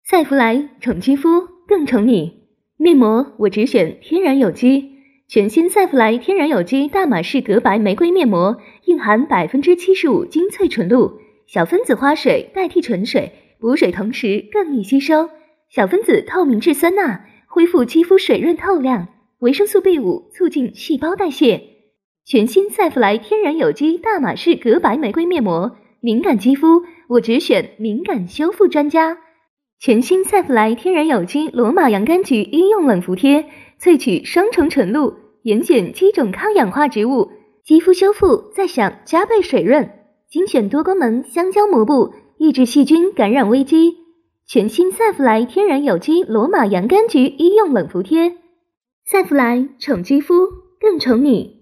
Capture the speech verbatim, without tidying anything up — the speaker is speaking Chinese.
赛弗莱宠肌肤更宠你，面膜我只选天然有机，全新赛弗莱天然有机大马士革白玫瑰面膜，蕴含 百分之七十五 精粹纯露，小分子花水代替纯水，补水同时更易吸收，小分子透明质酸钠，恢复肌肤水润透亮，维生素 B 五 促进细胞代谢。全新赛弗莱天然有机大马士革白玫瑰面膜，敏感肌肤我只选敏感修复专家。全新赛弗莱天然有机罗马洋甘菊医用冷敷贴，萃取双重纯露，严选七种抗氧化植物，肌肤修复再享加倍水润。精选多功能香蕉膜布，抑制细菌感染危机。全新赛弗莱天然有机罗马洋甘菊医用冷敷贴，赛弗莱宠肌肤更宠你。